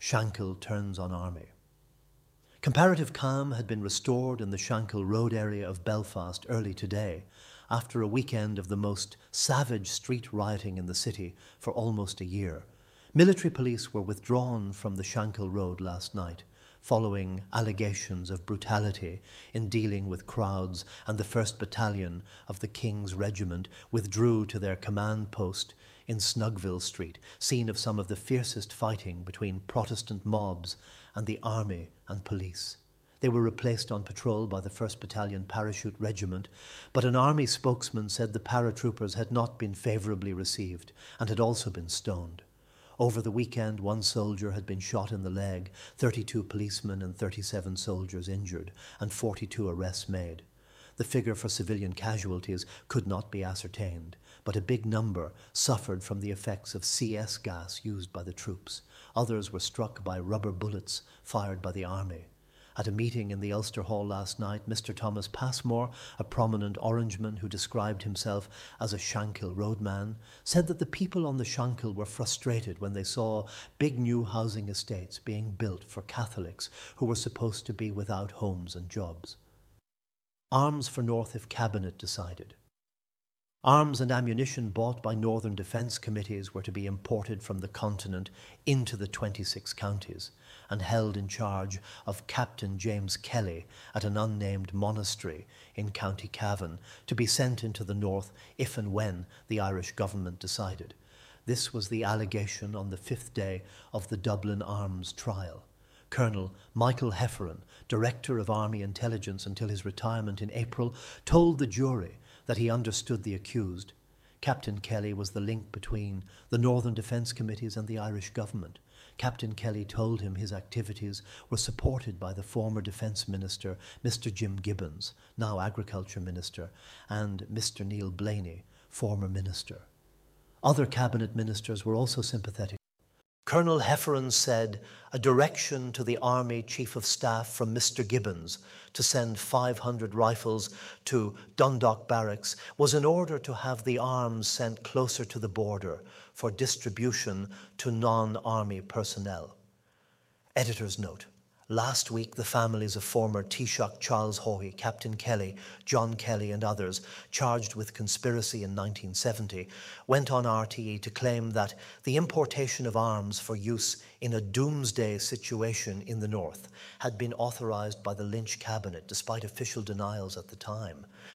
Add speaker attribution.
Speaker 1: Shankill turns on army. Comparative calm had been restored in the Shankill Road area of Belfast early today, after a weekend of the most savage street rioting in the city for almost a year. Military police were withdrawn from the Shankill Road last night, following allegations of brutality in dealing with crowds, and the 1st Battalion of the King's Regiment withdrew to their command post in Snugville Street, scene of some of the fiercest fighting between Protestant mobs and the army and police. They were replaced on patrol by the 1st Battalion Parachute Regiment, but an army spokesman said the paratroopers had not been favourably received and had also been stoned. Over the weekend, 1 soldier had been shot in the leg, 32 policemen and 37 soldiers injured, and 42 arrests made. The figure for civilian casualties could not be ascertained, but a big number suffered from the effects of CS gas used by the troops. Others were struck by rubber bullets fired by the army. At a meeting in the Ulster Hall last night, Mr. Thomas Passmore, a prominent Orangeman who described himself as a Shankill roadman, said that the people on the Shankill were frustrated when they saw big new housing estates being built for Catholics who were supposed to be without homes and jobs. Arms for North if Cabinet decided. Arms and ammunition bought by Northern Defence Committees were to be imported from the continent into the 26 counties and held in charge of Captain James Kelly at an unnamed monastery in County Cavan, to be sent into the north if and when the Irish government decided. This was the allegation on the 5th day of the Dublin Arms trial. Colonel Michael Hefferon, Director of Army Intelligence until his retirement in April, told the jury that he understood the accused. Captain Kelly was the link between the Northern Defence Committees and the Irish government. Captain Kelly told him his activities were supported by the former Defence Minister, Mr. Jim Gibbons, now Agriculture Minister, and Mr. Neil Blaney, former Minister. Other Cabinet Ministers were also sympathetic. Colonel Hefferon said a direction to the Army Chief of Staff from Mr. Gibbons to send 500 rifles to Dundalk Barracks was in order to have the arms sent closer to the border for distribution to non-army personnel. Editor's note. Last week, the families of former Taoiseach Charles Haughey, Captain Kelly, John Kelly and others, charged with conspiracy in 1970, went on RTE to claim that the importation of arms for use in a doomsday situation in the north had been authorised by the Lynch cabinet, despite official denials at the time.